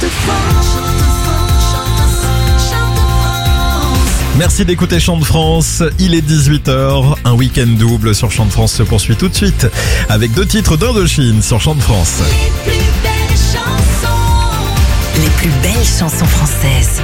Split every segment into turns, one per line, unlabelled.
Merci d'écouter Chant de France, il est 18h, un week-end double sur Chant de France se poursuit tout de suite avec 2 titres d'Indochine sur Chant de France.
Les plus belles chansons françaises.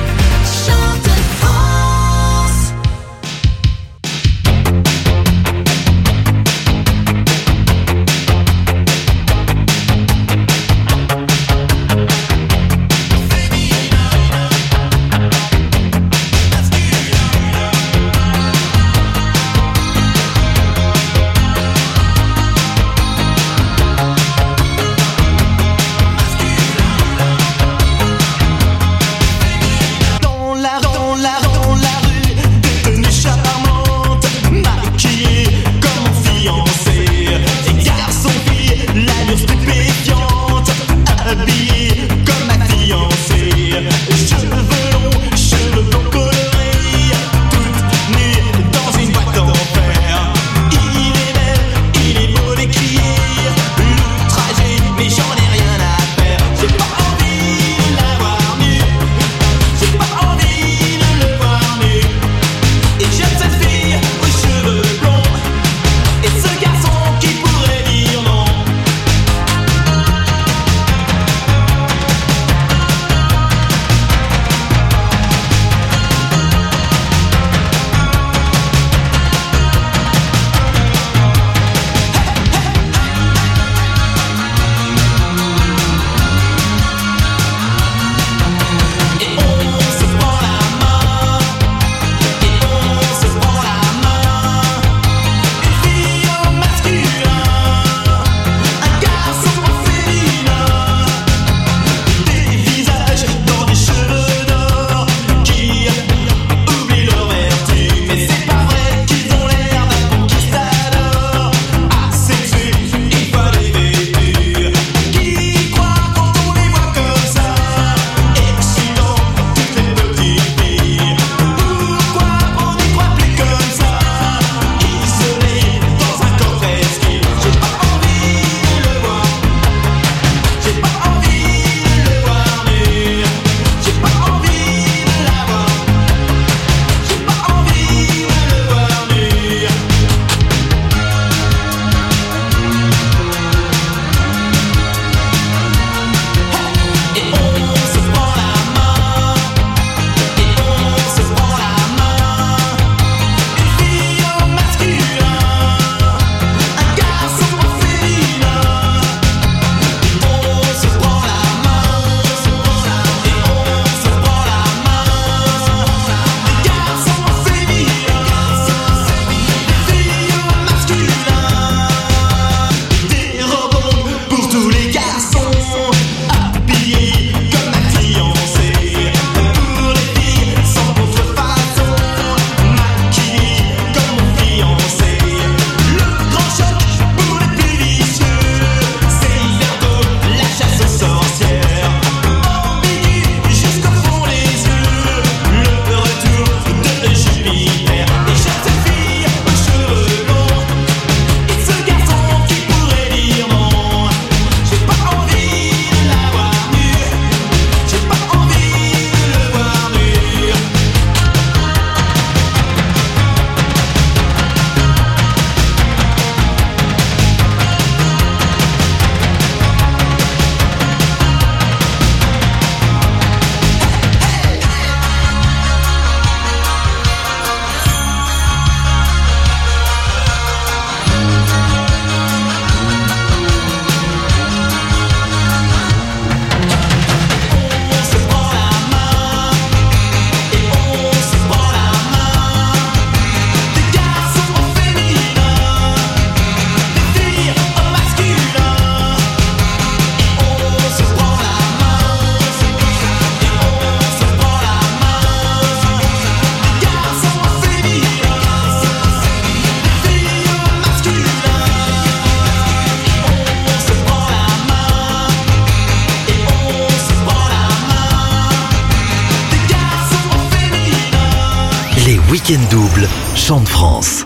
Week-end double, Chant de France.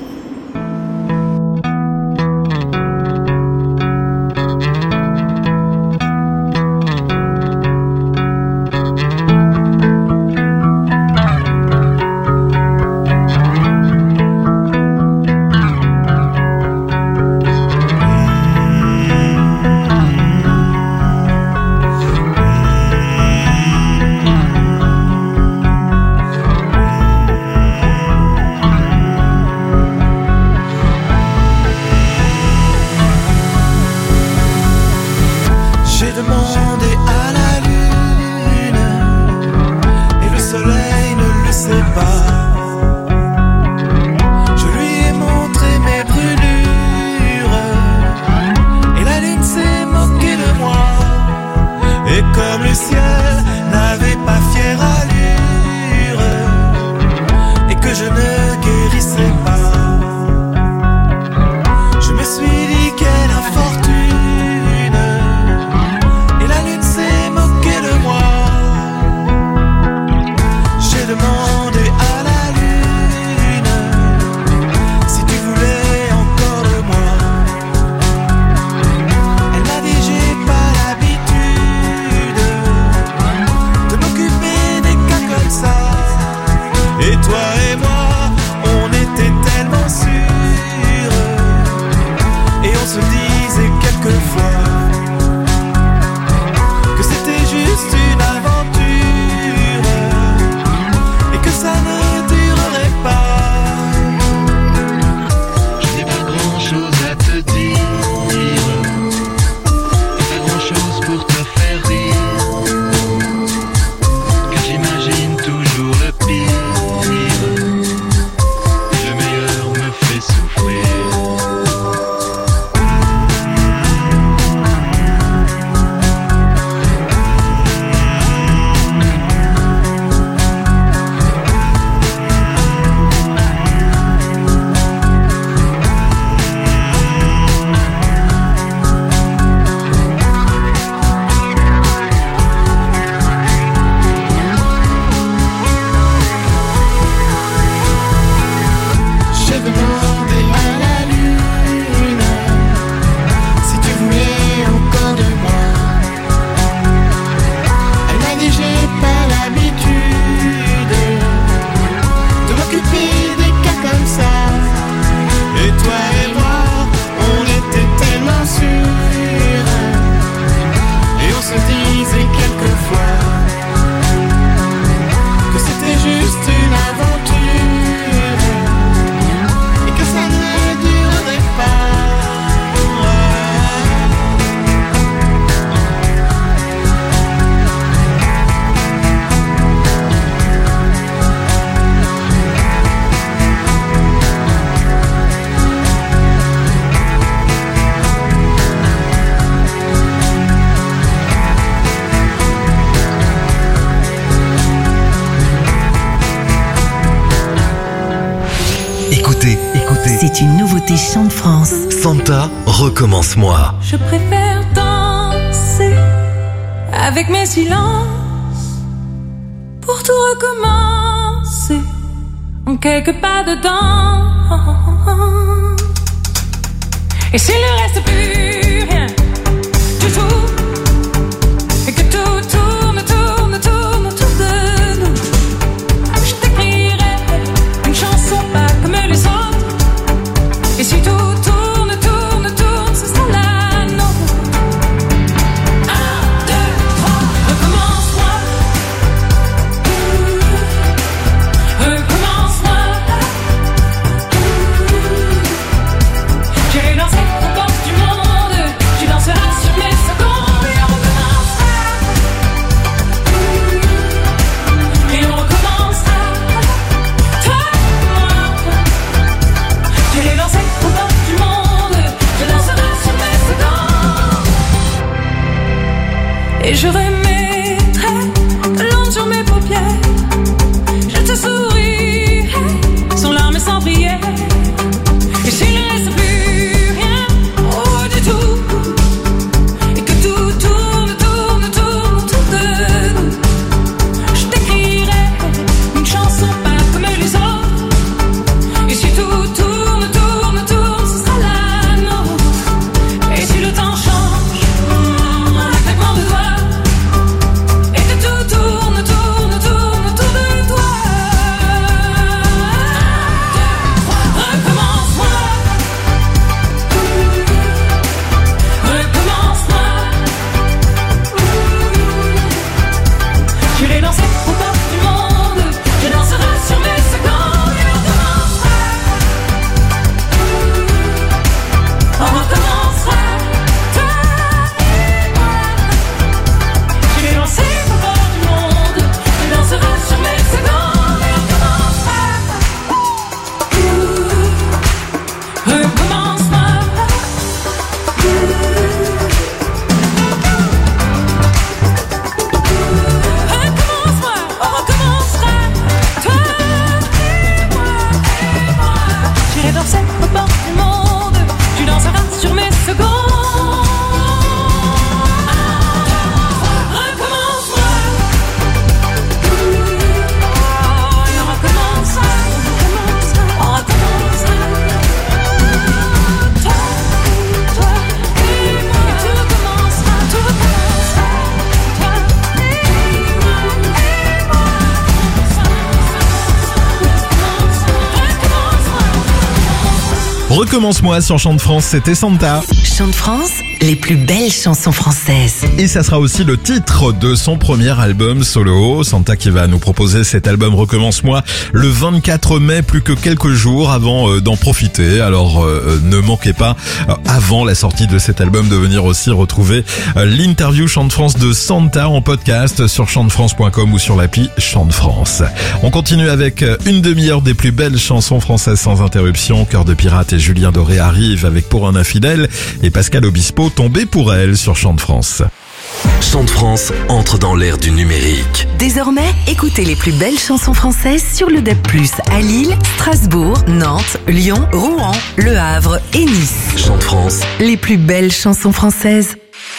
est une nouveauté Chant de France.
Santa, recommence-moi.
Je préfère danser avec mes silences pour tout recommencer en quelques pas dedans. Et s'il ne reste plus rien du tout, et que tout tourne autour de nous, je t'écrirai une chanson pas comme les autres. Et si tout tourne, ce sera la nôtre. 1, 2, 3, recommence-moi. Recommence-moi. J'irai danser aux portes du monde. Tu danseras sur mes secondes. Et on recommencera. Et on recommencera. Toi et moi. J'irai danser aux portes du monde. Tu danseras sur mes secondes. Et je remettrai de l'encre sur mes paupières. Je te sourirai sans larmes et sans prière. Et s'il ne reste plus rien, oh du tout, et que tout tourne autour de nous, je t'écrirai une chanson pas comme les autres. Et si tout tourne, ce sera la nôtre. Et si le temps change, un claquement de doigts, et que tout tourne autour de toi. Recommence-moi. Recommence-moi. J'irai danser aux portes du monde. Tu danseras sur mes secondes. Et on recommencera. On recommencera. Toi et moi. J'irai danser aux portes du monde. Tu danseras sur mes secondes. Et on recommencera. Recommence-moi. Recommence-moi, on recommencera. Toi et moi. J'irai danser aux portes du monde. Tu danseras sur mes secondes. Recommence-moi. Et on recommencera. On recommencera. Toi et moi. Et tu recommenceras. Toi et
Recommence-moi sur Chant de France, c'était Santa.
Chant de France, les plus belles chansons françaises.
Et ça sera aussi le titre de son premier album solo. Santa qui va nous proposer cet album Recommence-moi le 24 mai, plus que quelques jours avant d'en profiter. Alors ne manquez pas, avant la sortie de cet album, de venir aussi retrouver l'interview Chant de France de Santa en podcast sur chantefrance.com ou sur l'appli Chant de France. On continue avec une demi-heure des plus belles chansons françaises sans interruption. Cœur de pirate et Julien Doré arrivent avec Pour un infidèle et Pascal Obispo, Tombé pour elle sur Chant de France.
Chant de France entre dans l'ère du numérique.
Désormais, écoutez les plus belles chansons françaises sur le DAB+, à Lille, Strasbourg, Nantes, Lyon, Rouen, Le Havre et Nice.
Chant de France,
Les plus belles chansons françaises.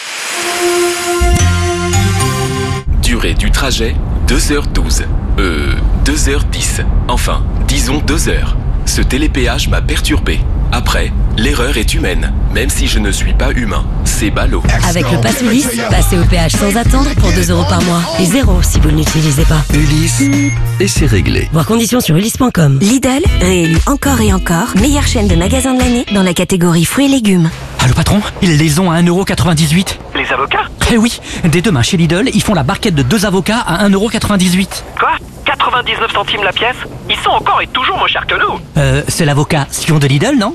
Durée du trajet, 2h12. 2h10. Enfin, disons 2 heures. Ce télépéage m'a perturbé. Après, l'erreur est humaine, même si je ne suis pas humain. C'est ballot.
Avec le Pass Ulysse, passez au péage sans attendre pour 2 € par mois. Et 0 si vous ne l'utilisez pas.
Ulysse, et c'est réglé.
Voir conditions sur ulysse.com.
Lidl, réélu encore et encore, meilleure chaîne de magasins de l'année dans la catégorie fruits et légumes.
Allô patron, ils les ont à 1,98 €.
Les avocats?
Eh oui, dès demain chez Lidl, ils font la barquette de 2 avocats à 1,98 €.
Quoi? 99 centimes la pièce? Ils sont encore et toujours moins chers que nous.
C'est l'avocat Sion de Lidl, non?
Avec des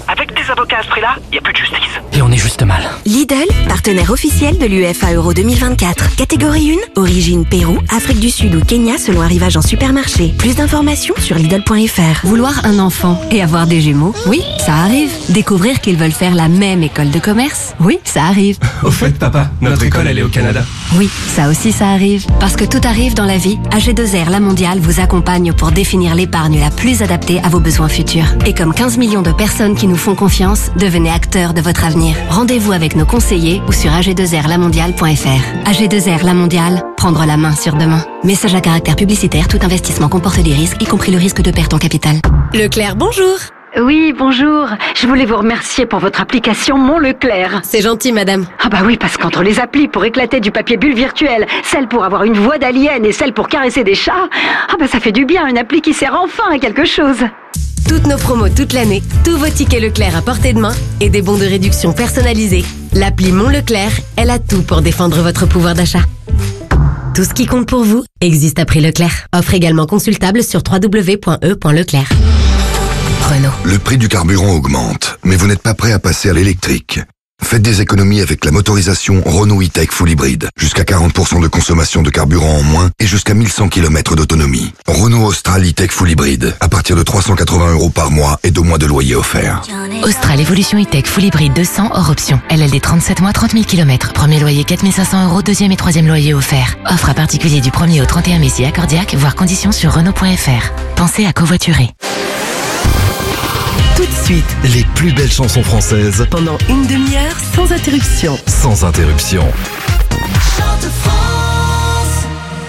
des avocats à ce prix-là, y a plus de justice.
Et on est juste mal.
Lidl, partenaire officiel de l'UEFA Euro 2024. Catégorie 1, origine Pérou, Afrique du Sud ou Kenya selon arrivage en supermarché. Plus d'informations sur Lidl.fr.
Vouloir un enfant et avoir des jumeaux, oui, ça arrive. Découvrir qu'ils veulent faire la même école de commerce, oui, ça arrive.
Au fait, papa, notre école, elle est au Canada.
Oui, ça aussi ça arrive. Parce que tout arrive dans la vie, AG2R La Mondiale vous accompagne pour définir l'épargne la plus adaptée à vos besoins futurs. Et comme 15 millions de personnes qui nous font confiance, devenez acteurs de votre avenir. Rendez-vous avec nos conseillers ou sur ag2rlamondiale.fr. AG2R La Mondiale, prendre la main sur demain. Message à caractère publicitaire, tout investissement comporte des risques, y compris le risque de perte en capital. Leclerc, bonjour.
Oui, bonjour. Je voulais vous remercier pour votre application Mon Leclerc.
C'est gentil, madame.
Ah bah oui, parce qu'entre les applis pour éclater du papier bulle virtuel, celle pour avoir une voix d'alien et celle pour caresser des chats, ah bah ça fait du bien, une appli qui sert enfin à quelque chose.
Toutes nos promos toute l'année, tous vos tickets Leclerc à portée de main et des bons de réduction personnalisés. L'appli Mon Leclerc, elle a tout pour défendre votre pouvoir d'achat. Tout ce qui compte pour vous existe à prix Leclerc. Offre également consultable sur www.e.leclerc. Renault.
Le prix du carburant augmente, mais vous n'êtes pas prêt à passer à l'électrique. Faites des économies avec la motorisation Renault E-Tech Full Hybrid. Jusqu'à 40% de consommation de carburant en moins et jusqu'à 1100 km d'autonomie. Renault Austral E-Tech Full Hybrid. À partir de 380 € par mois et 2 mois de loyer offert.
Austral Evolution E-Tech Full Hybrid 200 hors option. LLD 37 mois, 30 000 km. Premier loyer 4 500 €, deuxième et troisième loyer offert. Offre à particulier du 1er au 31 mai si accordiaque, voire conditions sur Renault.fr. Pensez à covoiturer.
Tout de suite,
Les plus belles chansons françaises
pendant une demi-heure sans interruption.
sans interruption.
Chante France.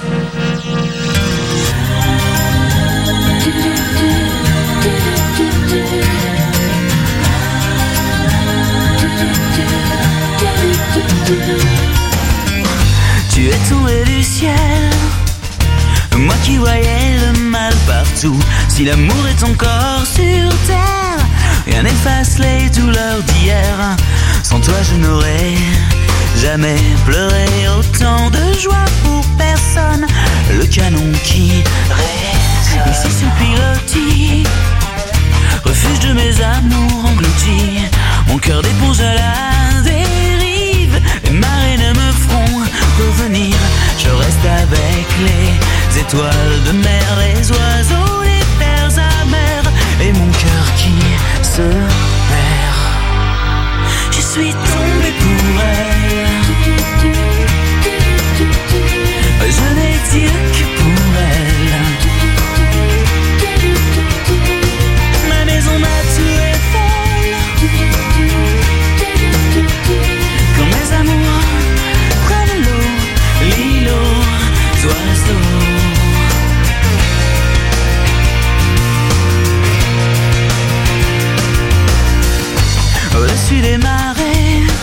Tu es tombé du ciel, moi qui voyais le mal partout. Si l'amour est encore sur terre, rien n'efface les douleurs d'hier. Sans toi je n'aurais jamais pleuré, autant de joie pour personne. Le canon qui résonne ici sous pilotis, refuge de mes amours engloutis. Mon cœur d'éponge à la dérive, les marées ne me feront revenir. Je reste avec les étoiles de mer, les oiseaux, les terres amères, et mon cœur qui se perd. Je suis tombé pour elle, je n'ai Dieu que pour elle. Ma maison, ma tour est folle, quand mes amours prennent l'eau, l'îlot, oiseaux. Au-dessus des marées,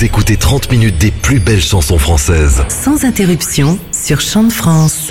Vous écoutez 30 minutes des plus belles chansons françaises.
Sans interruption sur Chant de France.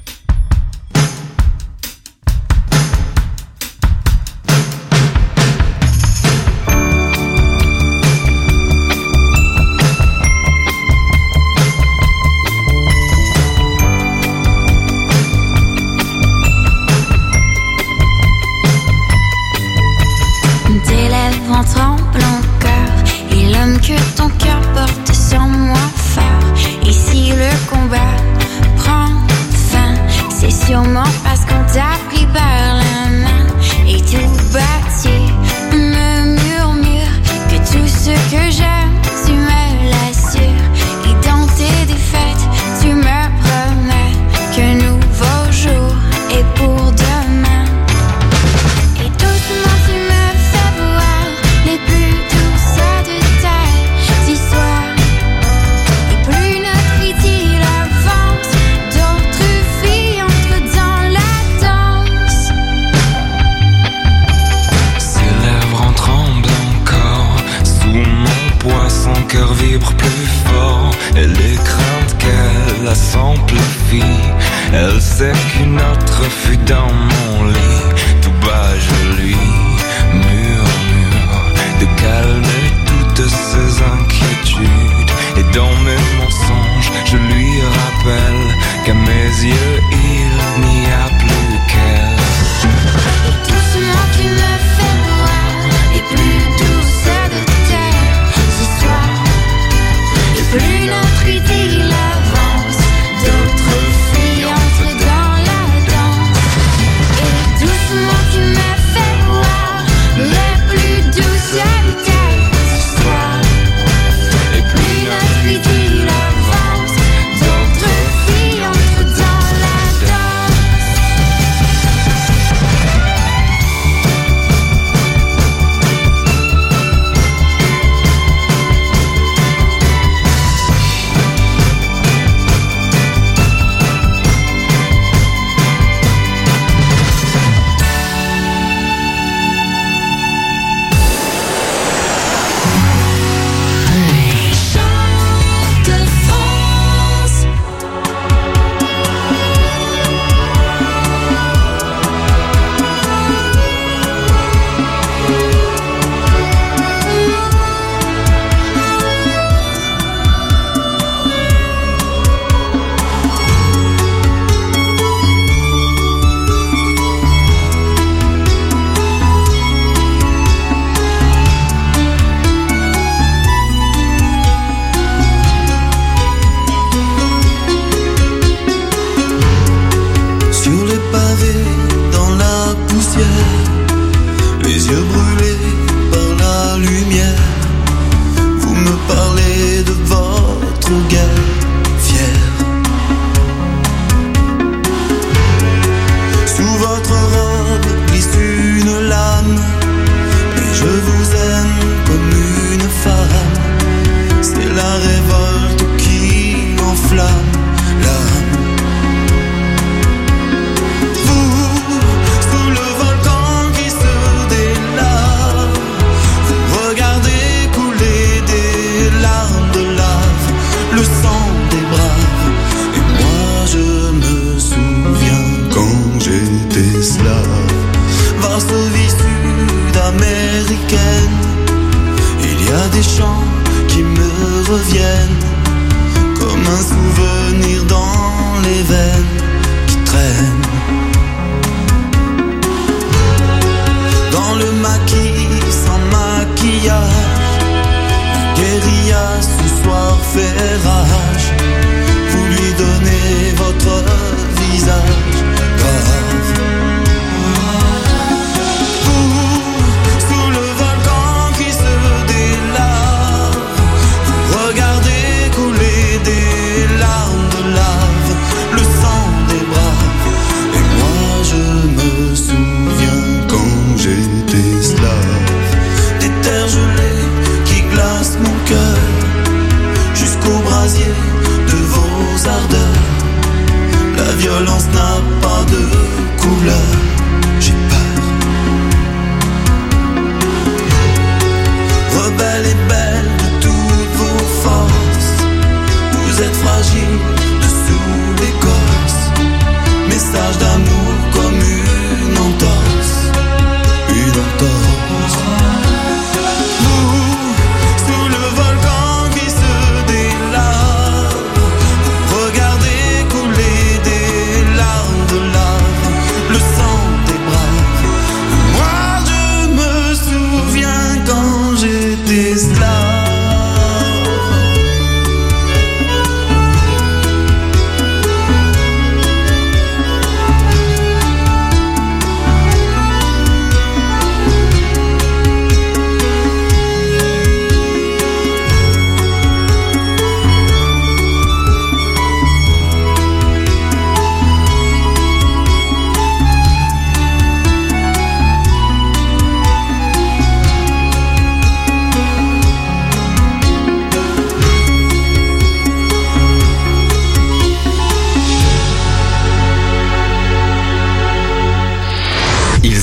Tes lèvres entrent en cœur et l'homme que ton cœur porte sur moi fort. Et si le combat prend fin, c'est sûrement parce qu'on t'a pris par la main. Et tout bâti me murmure que tout ce que j'aime, tu me l'assures. Et dans tes défaites, tu me promets qu'un nouveau jour est pour demain. Et doucement tu me fais voir les plus douces de tes histoires. Et plus notre idylle avance, d'autres filles entrent dans la danse.
Ses lèvres en tremblent encore, sous mon poids son cœur vibre plus fort. Et les craintes qu'elle a s'amplifient. Elle sait qu'une autre fut dans mon lit. Tout bas je lui murmure de calmer toutes ses inquiétudes. Et dans mes mensonges je lui rappelle qu'à mes yeux il n'y a plus qu'elle.
Et doucement tu me fais voir les plus douces de tes histoires. Et plus notre idylle avance, d'autres filles entrent dans la danse. Et doucement tu me fais voir les plus douces de tes histoires. Et plus notre idylle avance, d'autres filles entrent dans la danse. Chant de France.
Sur les pavés, dans la poussière, les yeux brûlés par la lumière, vous me parlez de votre guerre fière. Sous votre robe glisse une lame, et je vous aime comme une femme. C'est la révolte qui enflamme l'âme. Sous le volcan qui se délave, vous regardez couler des larmes de lave, le sang des braves. Et moi je me souviens quand j'étais slave. Varsovie sud-américaine, il y a des chants qui me reviennent comme un souvenir dans les veines qui traînent. Dans le maquis sans maquillage, guérilla ce soir fait rage. Vous lui donnez votre visage grave. Sous le volcan qui se délave, vous regardez couler des larmes de lave, le sang des braves. Et moi je me souviens quand j'étais slave. Des terres gelées qui glacent mon cœur jusqu'au brasier de vos ardeurs. La violence n'a pas de couleur, j'ai peur. Rebelle et belle de toutes vos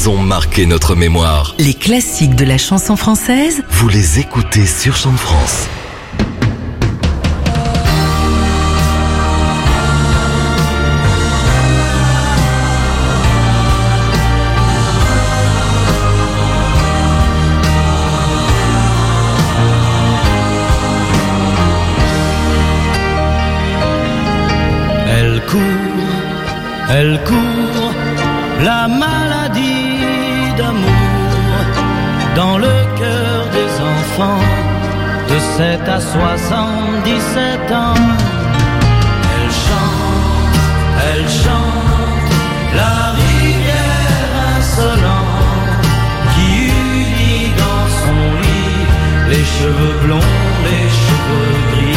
Ils ont marqué notre mémoire.
Les classiques de la chanson française,
Vous les écoutez sur Chant de France.
Elle court, la maladie d'amour, dans le cœur des enfants, de 7 à 77 ans. Elle chante, la rivière insolente, qui unit dans son lit les cheveux blonds, les cheveux gris.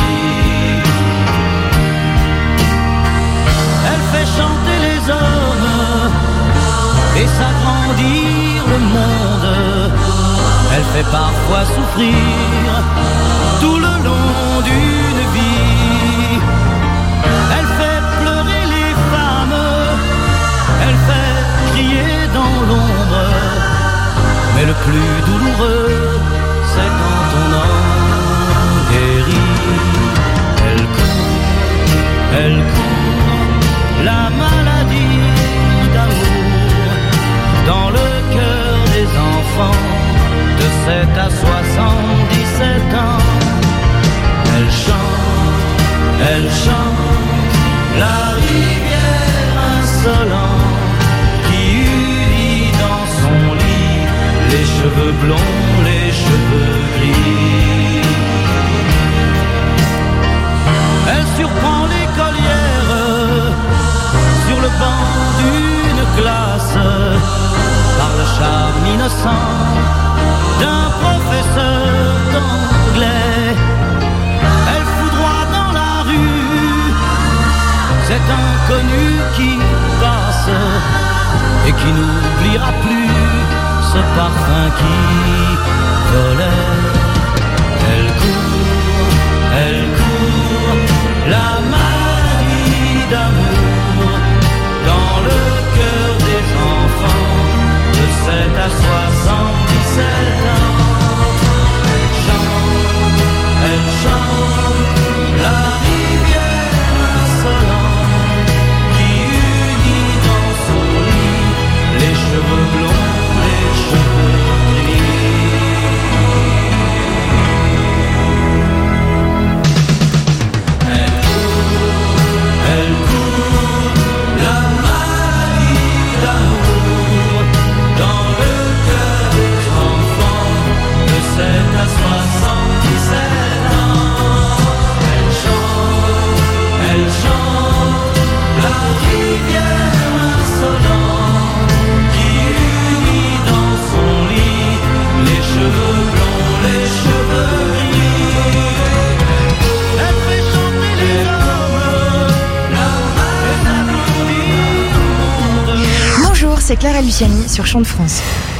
Elle fait chanter les hommes et s'agrandir le monde. Elle fait parfois souffrir tout le long d'une vie. Elle fait pleurer les femmes, elle fait crier dans l'ombre. Mais le plus douloureux, c'est quand on en guérit. Elle court, la maladie d'amour, dans le cœur des enfants, de 7 à 77 ans. Elle chante, la rivière insolente, qui unit dans son lit les cheveux blonds, les cheveux gris. Elle surprend l'écolière sur le banc d'une classe, par le charme innocent d'un professeur d'anglais. Elle foudroie dans la rue cet inconnu qui passe et qui n'oubliera plus ce parfum qui volait. Elle court, la maladie d'amour, dans le cœur des enfants, de 7 à 77 ans. Elle chante, la rivière insolente, qui unit dans son lit les cheveux blonds, les cheveux gris. Elle court, la maladie d'amour, dans le cœur des enfants, de 7 à 77 ans. Elle chante, la rivière insolente, qui unit dans son lit les cheveux blonds, les cheveux gris. Elle fait chanter les hommes, et s'agrandir le monde.
Bonjour, c'est Clara Luciani sur Chant de France.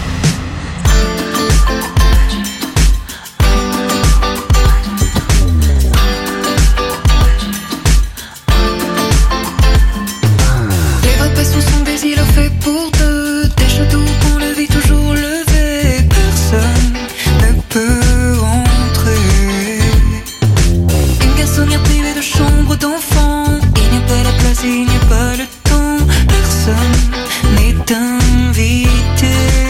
Les repas sont des îlots faits pour deux, des châteaux qu'on ne vit toujours levés. Personne ne peut entrer. Une garçonnière privée de chambre d'enfant. Il n'y a pas la place et il n'y a pas le temps. Personne n'est invité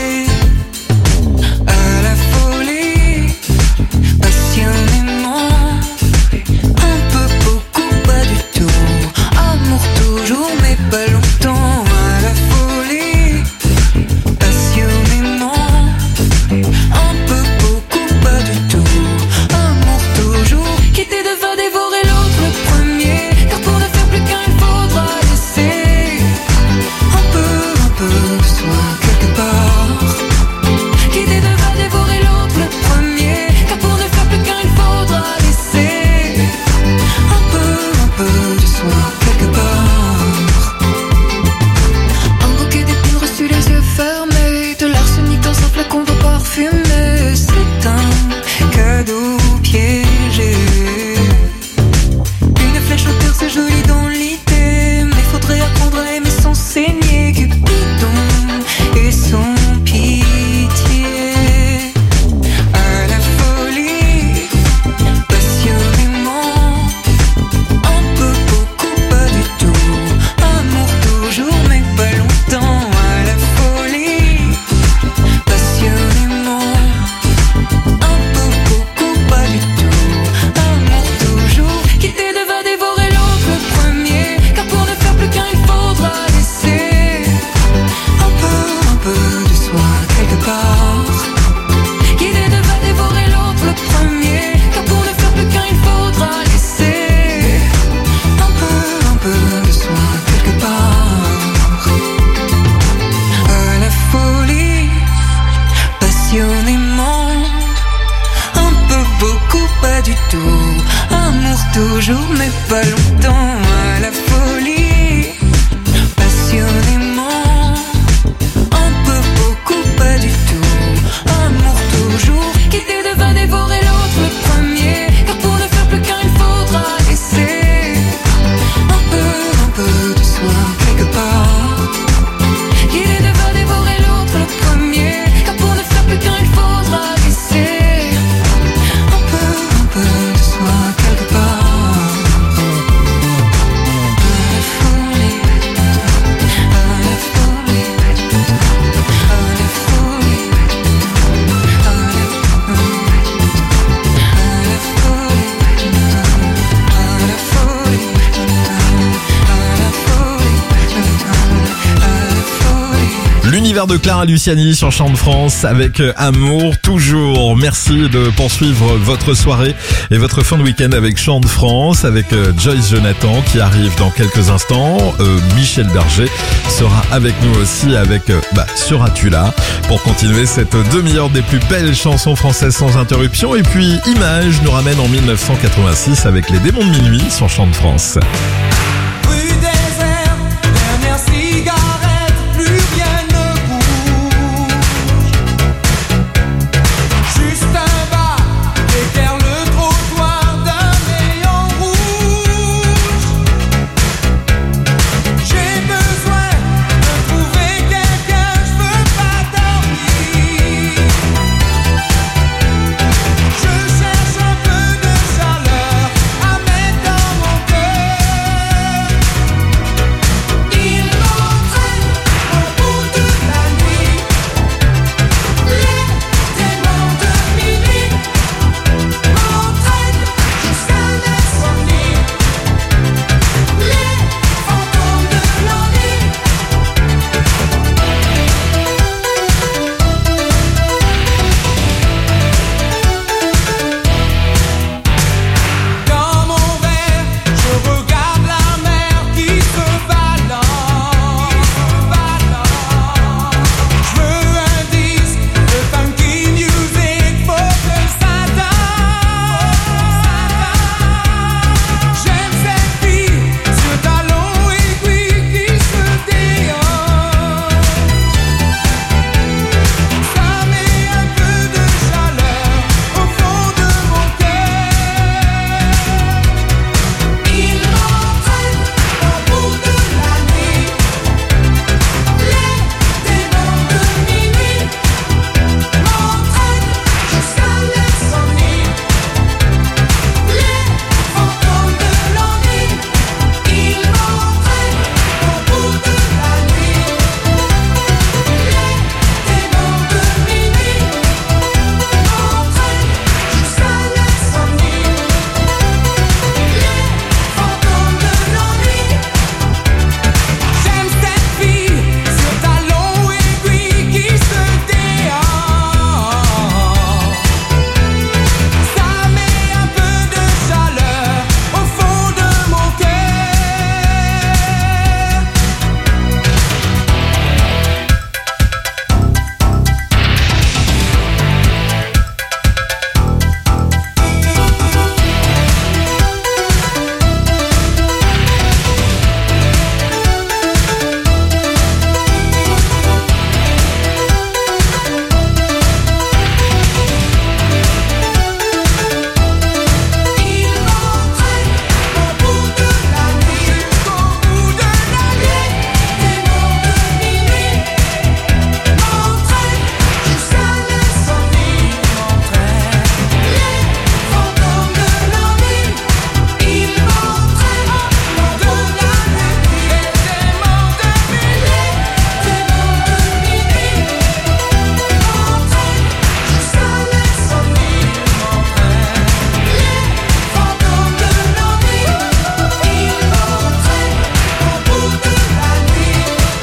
à la folie. Passionnément, un peu, beaucoup, pas du tout. Amour toujours, mais pas longtemps. À la folie, passionnément, un peu, beaucoup, pas du tout. Amour toujours, quitter devant dévorer l'autre le premier. Car pour ne faire plus qu'un, il faudra laisser un peu de soi quelque part. Quitter devant dévorer l'autre le premier. Car pour ne faire plus qu'un, il faudra laisser un peu de soi quelque part.
L'univers de Clara Luciani sur Chant de France avec Amour toujours. Merci de poursuivre votre soirée et votre fin de week-end avec Chant de France, avec Joyce Jonathan qui arrive dans quelques instants. Michel Berger sera avec nous aussi avec Seras-tu là pour continuer cette demi-heure des plus belles chansons françaises sans interruption. Et puis Image nous ramène en 1986 avec les Démons de minuit sur Chant de France.
Rue désert, dernière cigarette, plus rien ne bouge. Juste un bar, éclaire le trottoir d'un néon rouge. J'ai besoin de trouver quelqu'un, je veux pas dormir. Je cherche un peu de chaleur à mettre dans mon cœur. Il m'entraîne au bout de la nuit. Les démons de minuit m'entraînent jusqu'à l'insomnie. Les fantômes de l'ennui. Dans mon verre, je regarde la mer qui se balance. Je veux un disque de funky music pour que ça danse. J'aime cette fille sur talons aiguilles qui se déhanche. Ça met un peu de chaleur au fond de mon cœur. Il m'entraîne au bout de la nuit. Les démons de minuit m'entraînent jusqu'à l'insomnie. Les fantômes de l'ennui. Il m'entraîne au bout de la nuit. Les démons de minuit m'entraînent jusqu'à l'insomnie. Les fantômes de l'ennui. J'aime cette fille sur talons aiguilles qui se déhanche. Ça met un peu de chaleur au fond de mon cœur. Il m'entraîne au bout de la nuit, jusqu'au bout de la nuit. Démons de minuit m'entraînent jusqu'à l'insomnie. M'entraînent les fantômes de l'ennui. Il m'entraîne au bout de la nuit. Les démons de minuit, démons de minuit m'entraînent jusqu'à l'insomnie. M'entraînent les fantômes de l'ennui. Il m'entraîne au bout de la nuit.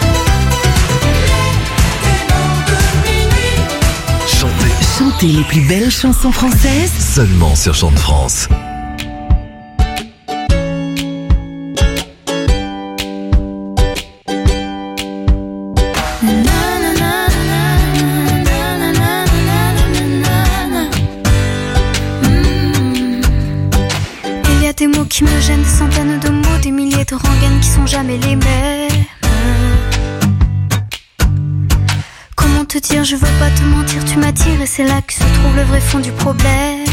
Chantez
Chantez les plus belles chansons françaises
seulement sur Chant de France.
Il y a des mots qui me gênent, des centaines de mots, des milliers de rengaines qui sont jamais les mêmes. Comment te dire, je veux pas te mentir, tu m'attires et c'est là que se trouve le vrai fond du problème.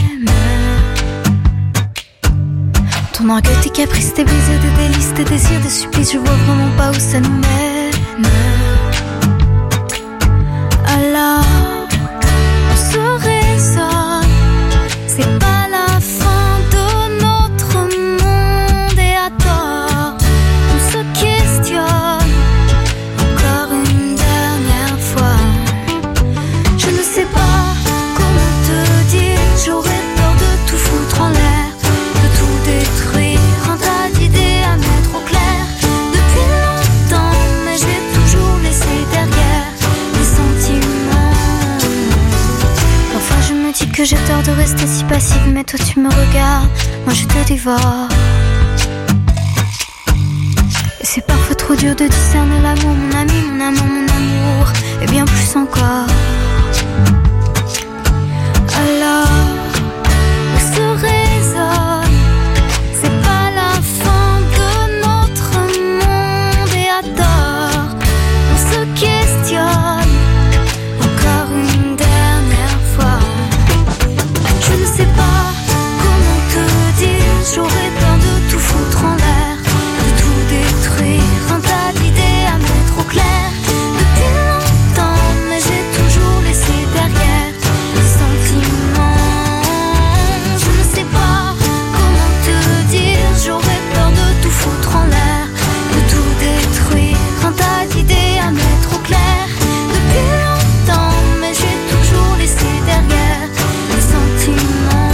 Ton orgueil, tes caprices, tes baisers, des délices, tes désirs, des supplices, je vois vraiment pas où ça nous mène. Alors, on se raisonne, c'est pas la fin de notre monde et à tort, on se questionne encore une dernière fois. Je ne sais pas comment te dire, j'aurais peur de tout foutre en l'air, de tout détruire, un tas d'idées à mettre au clair. Depuis longtemps que j'ai tort de rester si passive, mais toi tu me regardes, moi je te dévore. Et c'est parfois trop dur de discerner l'amour, mon ami, mon amour, mon amour, et bien plus encore. Alors, où se résonne, c'est pas la fin de notre monde, et à tort, on se questionne encore une dernière fois. Je ne sais pas comment te dire, j'aurais peur de tout foutre en l'air, de tout détruire, un tas d'idées à mettre au clair. Depuis longtemps, mais j'ai toujours laissé derrière les sentiments. Je ne sais pas comment te dire, j'aurais peur de tout foutre en l'air, de tout détruire, un tas d'idées à mettre au clair. Depuis longtemps, mais j'ai toujours laissé derrière les sentiments.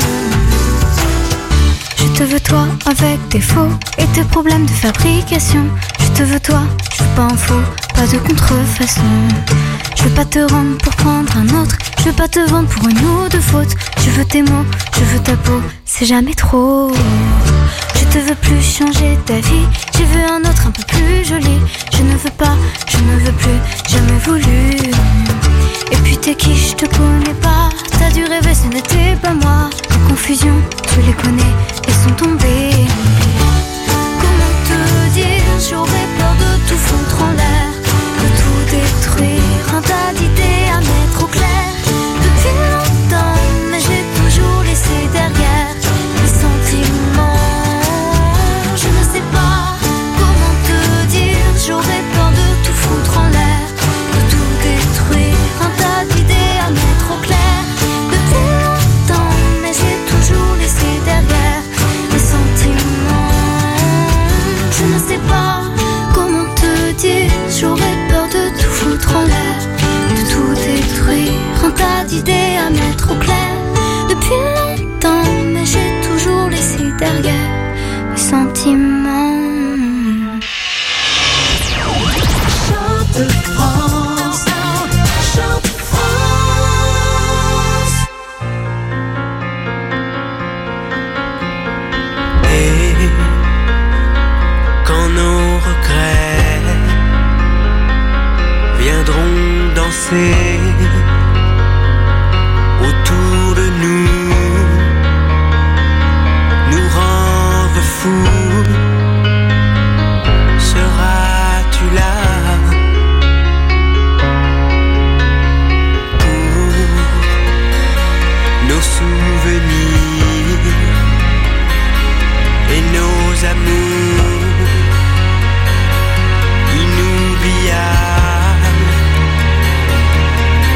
Je te veux toi avec tes faux et tes problèmes de fabrication. Je te veux toi, je veux pas en faux, pas de contrefaçon. Je veux pas te rendre pour prendre un autre, je veux pas te vendre pour une ou deux fautes. Je veux tes mots, je veux ta peau, c'est jamais trop. Je te veux plus changer ta vie, je veux un autre un peu plus joli. Je ne veux pas, je ne veux plus, jamais voulu. Et puis t'es qui, je te connais pas, t'as dû rêver, ce n'était pas moi. Les confusions, tu les connais, elles sont tombées. Comment te dire, j'aurais peur de tout foutre en l'air, de tout détruire, un tas d'idées à mettre au clair. Depuis longtemps, mais j'ai toujours laissé derrière les sentiments. Je ne sais pas comment te dire, j'aurais peur de tout foutre en l'air, de tout détruire, un tas d'idées à mettre au clair. Depuis longtemps, mais j'ai toujours laissé derrière les sentiments. Je ne sais pas comment te dire, j'aurais peur de tout foutre en l'air, de tout détruire, un tas d'idées à mettre au clair. Depuis longtemps, mais j'ai toujours laissé derrière les sentiments.
Chante France, chante France.
Et quand nos regrets viendront danser autour de nous, nous rendre fous, seras-tu là pour nos souvenirs et nos amours inoubliables?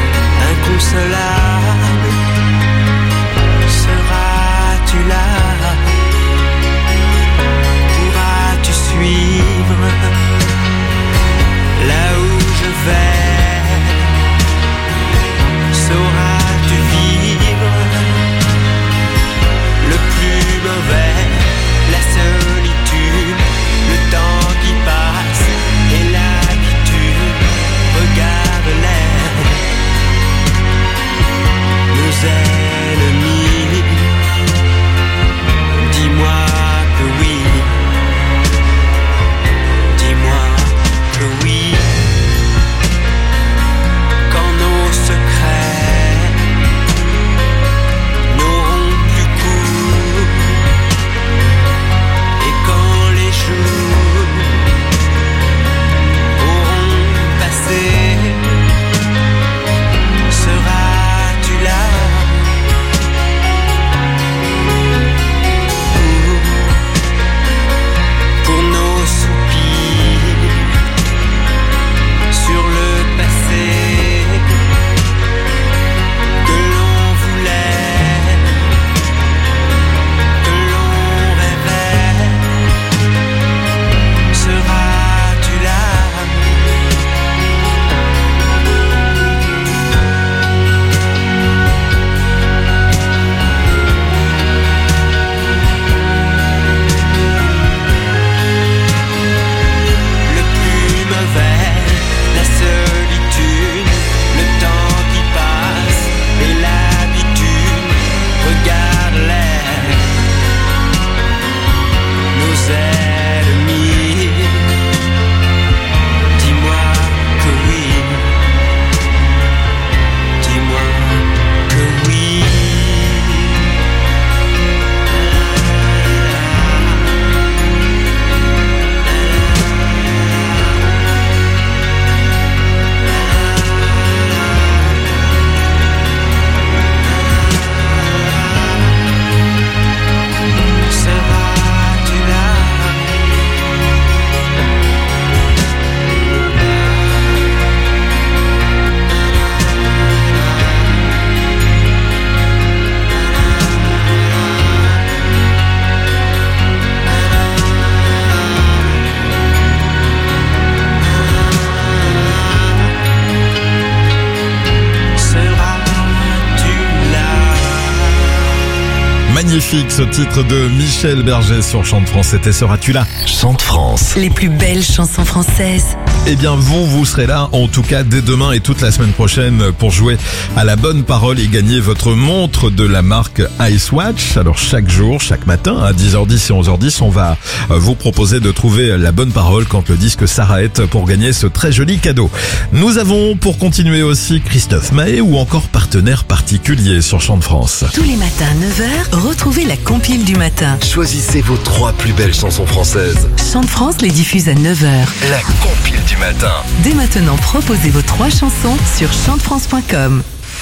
Magnifique, ce titre de Michel Berger sur Chant de France. C'était Seras-tu là?
Chant de France.
Les plus belles chansons françaises.
Eh bien, vous serez là, en tout cas, dès demain et toute la semaine prochaine pour jouer à la bonne parole et gagner votre montre de la marque Icewatch. Alors, chaque jour, chaque matin, à 10h10 et 11h10, on va vous proposer de trouver la bonne parole quand le disque s'arrête pour gagner ce très joli cadeau. Nous avons, pour continuer aussi, Christophe Maé ou encore partenaire particulier sur Chant de France.
Tous les matins à 9h, retrouvez la compile du matin.
Choisissez vos 3 plus belles chansons françaises.
Chant de France les diffuse à 9h.
La compile du matin.
Dès maintenant, proposez vos 3 chansons sur chantefrance.com.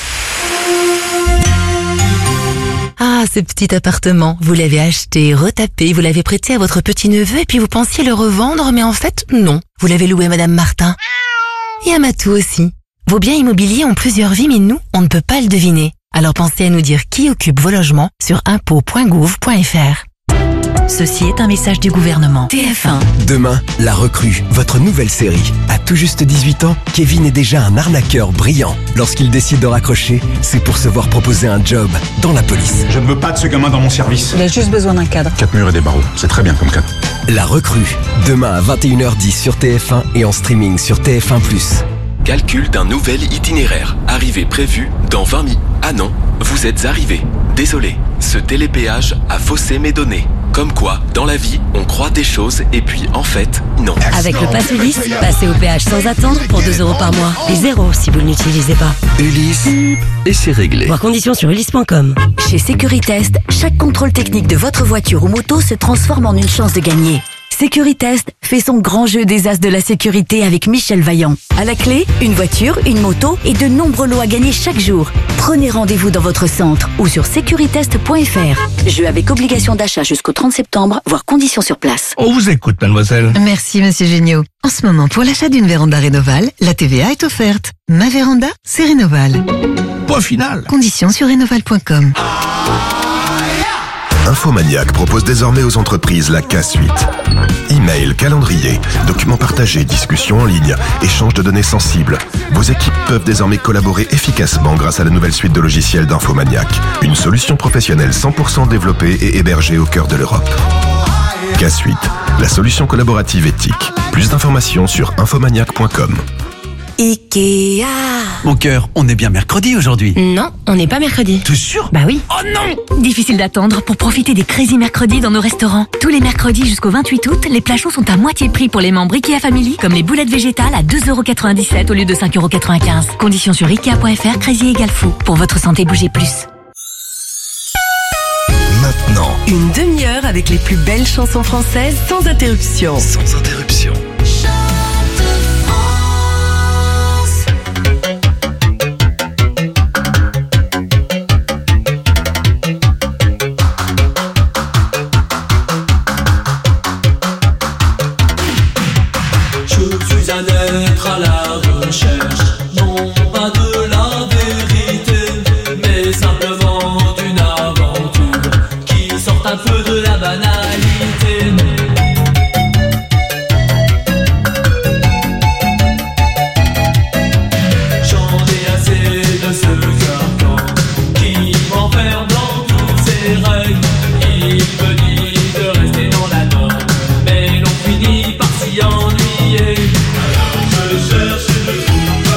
Ah, ce petit appartement, vous l'avez acheté, retapé, vous l'avez prêté à votre petit-neveu et puis vous pensiez le revendre, mais en fait, non. Vous l'avez loué à Madame Martin. Et à Matou aussi. Vos biens immobiliers ont plusieurs vies, mais nous, on ne peut pas le deviner. Alors pensez à nous dire qui occupe vos logements sur impôts.gouv.fr. Ceci est un message du gouvernement. TF1.
Demain, La Recrue, votre nouvelle série. À tout juste 18 ans, Kevin est déjà un arnaqueur brillant. Lorsqu'il décide de raccrocher, c'est pour se voir proposer un job dans la police.
Je ne veux pas de ce gamin dans mon service.
Il a juste besoin d'un cadre.
4 murs et des barreaux, c'est très bien comme cadre.
La Recrue, demain à 21h10 sur TF1 et en streaming sur TF1+.
Calcul d'un nouvel itinéraire. Arrivée prévue dans 20 minutes. Ah non, vous êtes arrivé. Désolé, ce télépéage a faussé mes données. Comme quoi, dans la vie, on croit des choses et puis en fait, non.
Avec le Pass Ulysse, passez au péage sans attendre pour 2 € par mois. Et 0 si vous ne l'utilisez pas.
Ulysse, et c'est réglé.
Voir conditions sur ulysse.com.
Chez Securitest, chaque contrôle technique de votre voiture ou moto se transforme en une chance de gagner. Securitest fait son grand jeu des as de la sécurité avec Michel Vaillant. À la clé, une voiture, une moto et de nombreux lots à gagner chaque jour. Prenez rendez-vous dans votre centre ou sur securitest.fr. Jeu avec obligation d'achat jusqu'au 30 septembre, voire conditions sur place.
On vous écoute, mademoiselle.
Merci, monsieur Géniaud. En ce moment, pour l'achat d'une véranda Rénoval, la TVA est offerte. Ma véranda, c'est Rénoval.
Point final.
Conditions sur rénoval.com.
Infomaniac propose désormais aux entreprises la K-Suite. Email, calendrier, documents partagés, discussions en ligne, échange de données sensibles. Vos équipes peuvent désormais collaborer efficacement grâce à la nouvelle suite de logiciels d'Infomaniac. Une solution professionnelle 100% développée et hébergée au cœur de l'Europe. K-Suite, la solution collaborative éthique. Plus d'informations sur infomaniac.com.
Ikea.
Mon cœur, on est bien mercredi aujourd'hui.
Non, on n'est pas mercredi.
T'es sûr?
Bah oui.
Oh non!
Difficile d'attendre pour profiter des Crazy Mercredis dans nos restaurants. Tous les mercredis jusqu'au 28 août, les plats chauds sont à moitié prix pour les membres Ikea Family, comme les boulettes végétales à 2,97 € au lieu de 5,95 €. Conditions sur Ikea.fr, Crazy égale fou. Pour votre santé, bougez plus.
Maintenant,
Une demi-heure avec les plus belles chansons françaises sans interruption.
sans interruption.
Je suis un être à la recherche, non pas de la vérité, mais simplement d'une aventure qui sorte un peu de la banalité. J'en ai assez de ce carcan qui m'enferme dans toutes ses règles. Il me dit de rester dans la norme, mais l'on finit par s'y ennuyer. Alors je cherche et ne trouve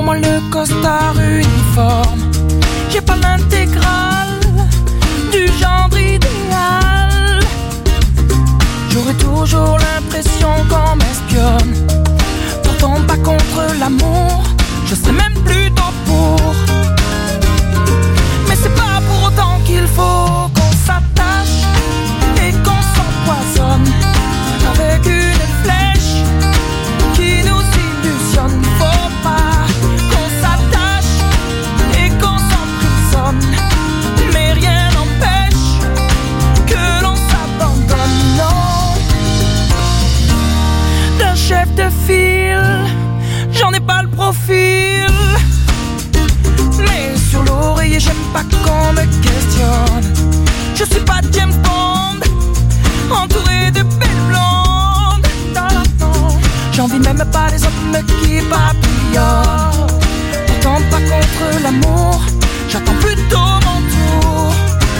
moi le costard uniforme. J'ai pas l'intégrale du genre idéal. J'aurais toujours l'impression qu'on m'espionne. Pourtant pas contre l'amour, je serais même plutôt pour. Mais c'est pas pour autant qu'il faut qu'on s'attache et qu'on s'empoisonne avec une flèche qui nous illusionne. Faut pas qu'on s'attache et qu'on s'emprisonne, mais rien n'empêche que l'on s'abandonne. Non, d'un chef de file, j'en ai pas le profil. Mais sur l'oreiller, j'aime pas qu'on me questionne. Je suis pas James Bond, entouré de belles blondes. Non, j'envie même pas les hommes qui papillonnent. Pourtant pas contre l'amour, j'attends plutôt mon tour.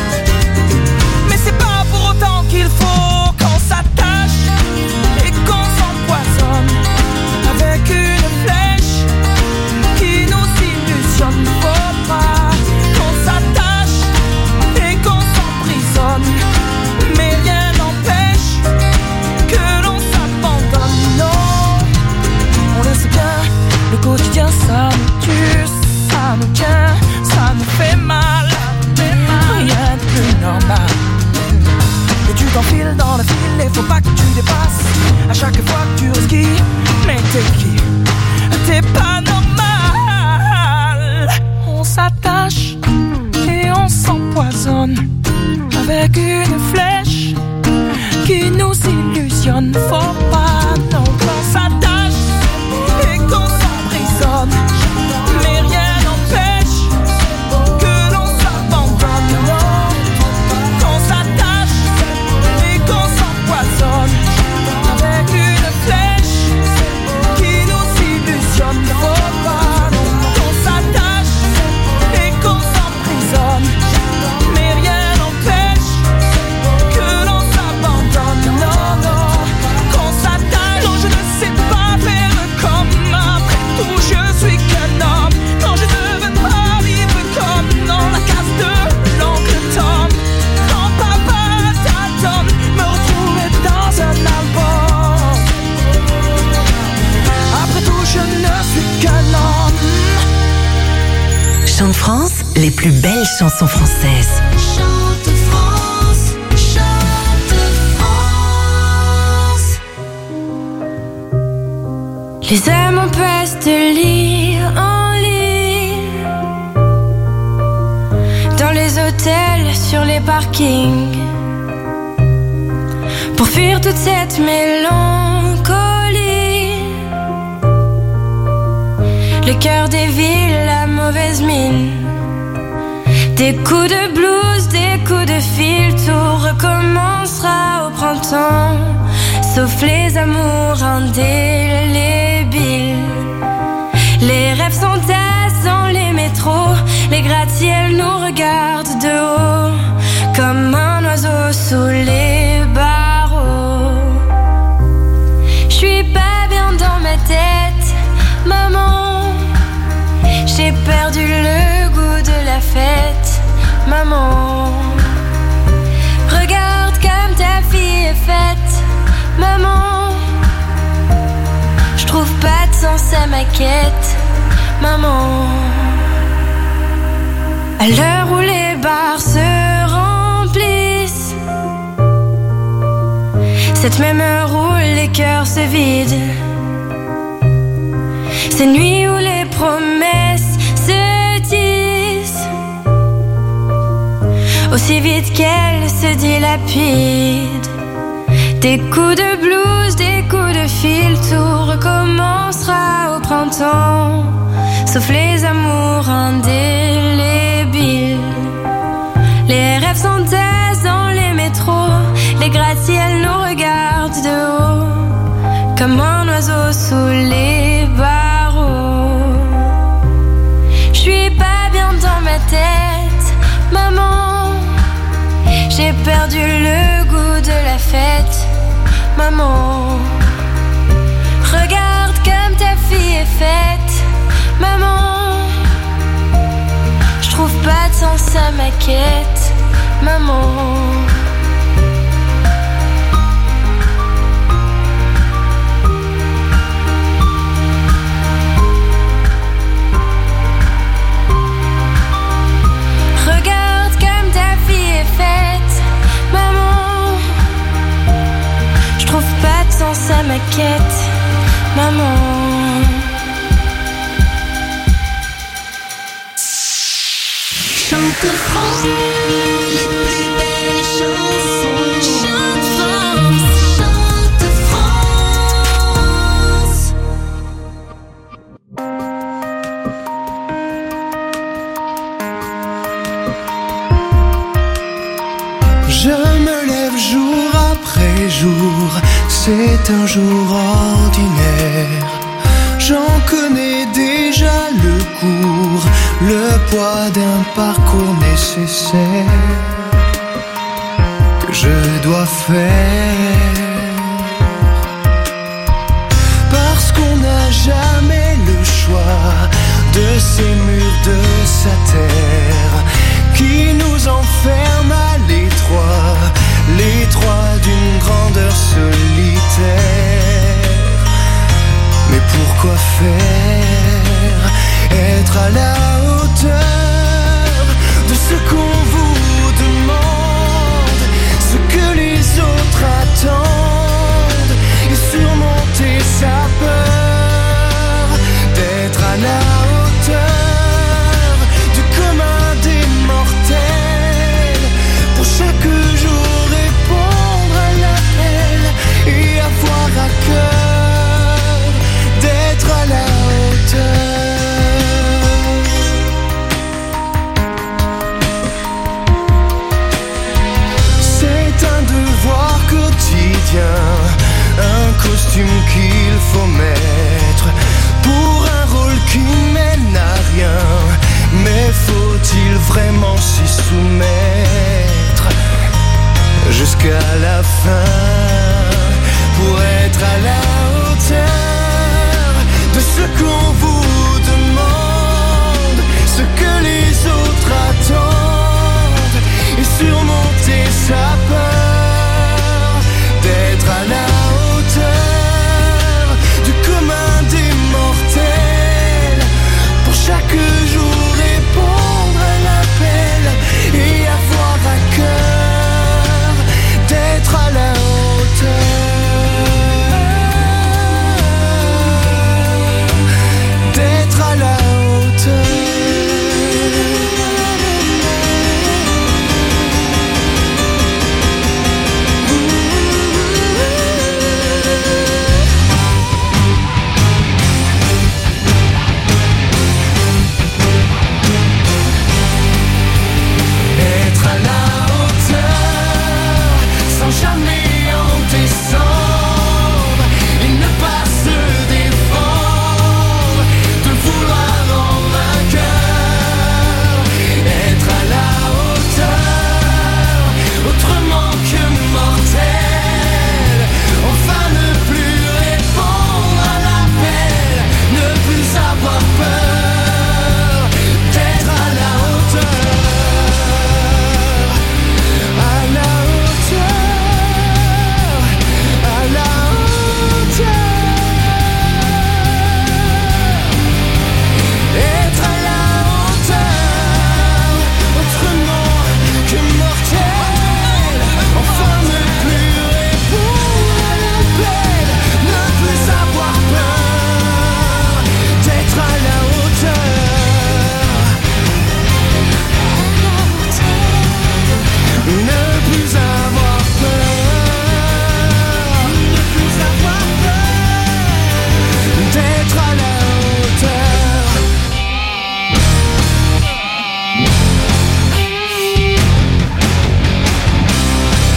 Mais c'est pas pour autant qu'il faut qu'on s'attache et qu'on s'empoisonne avec une flèche qui nous illusionne. Faut pas qu'on s'attache et qu'on s'emprisonne, mais rien n'empêche que l'on s'abandonne. Non, on le sait bien, le quotidien ça nous tue, ça nous tient, ça nous fait mal. Rien de plus normal. Et tu t'enfiles dans la file et faut pas que tu dépasses à chaque fois que tu resquilles. Mais t'es qui? T'es pas normal. On s'attache et on s'empoisonne avec une flèche qui nous illusionne. Faut pas non qu'on s'attache et qu'on s'emprisonne, mais rien n'empêche que l'on s'abandonne. Non, qu'on s'attache et qu'on s'empoisonne avec une flèche qui nous illusionne. Faut pas qu'on s'attache et qu'on s'emprisonne, mais rien n'empêche que l'on s'abandonne. Non, non, qu'on s'attache. Non, je ne sais pas faire comme après tout, je suis qu'un homme. Non, je ne veux pas vivre comme dans la case de l'oncle Tom. Quand papa t'attend, me retrouver dans un album. Après tout, je ne suis qu'un homme.
Chante France, les plus belles chansons françaises.
Chante France, chante France.
Les âmes en passe de lit en lit, dans les hôtels, sur les parkings, pour fuir toute cette mélancolie. Le cœur des villes, la mauvaise mine, des coups de blues, des coups de fil. Tout recommencera au printemps, sauf les amours indélébiles. Les rêves s'entassent dans les métros, les gratte-ciels nous regardent de haut, comme un oiseau sous les barreaux. J'suis pas bien dans ma tête, maman. J'ai perdu le goût de la fête, maman. Regarde comme ta fille est faite, maman. J'trouve pas de sens à ma quête, maman. À l'heure où les bars se remplissent, cette même heure où les cœurs se vident, ces nuits où les promesses se disent aussi vite qu'elles se dilapident. Des coups de blues, des coups de fil, tout recommencera au printemps, sauf les amours indélébiles. Les rêves s'entassent dans les métros, les gratte-ciels nous regardent de haut, comme un oiseau sous les barreaux. J'suis pas bien dans ma tête, maman. J'ai perdu le goût de la fête, maman. Regarde comme ta fille est faite, maman. tant ça m'inquiète, maman. Regarde comme ta vie est faite, maman. Je trouve pas de sens, ça m'inquiète, maman.
Chante France, les plus belles chansons. Chante France, chante France.
Je me lève jour après jour, c'est un jour ordinaire. J'en connais déjà le cours, le poids d'un parcours nécessaire que je dois faire. Parce qu'on n'a jamais le choix de ces murs de sa terre qui nous enferment à l'étroit d'une grandeur solitaire. Mais pourquoi faire? Être à la hauteur de ce qu'on vous demande, ce que les autres attendent, et surmonter sa peur d'être à la hauteur du commun des mortels. Pour chaque jour répondre à l'appel et avoir à cœur d'être à la hauteur. C'est un devoir quotidien, un costume qu'il faut mettre pour un rôle qui mène à rien. Mais faut-il vraiment s'y soumettre jusqu'à la fin pour être à la hauteur de ce qu'on vous